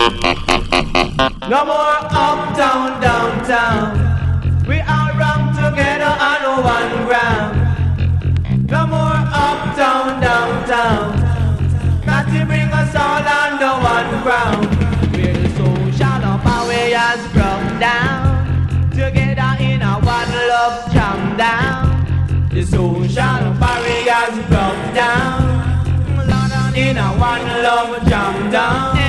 No more uptown, downtown. We all run together on one ground. No more uptown, downtown. Got to bring us all under one ground. Where the social barriers broke down. Together in a one love jam down. The social barriers broke down. In a one love jam down.